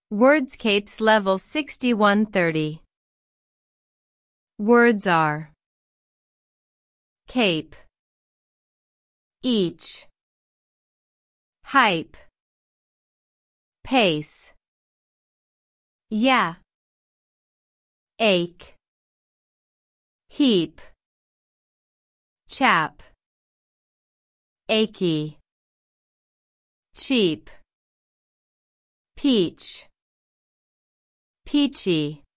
Wordscapes level 6130. Words are cape, each, hype, pace, yeah, ache, heap, chap, achy, cheap, peach, peachy.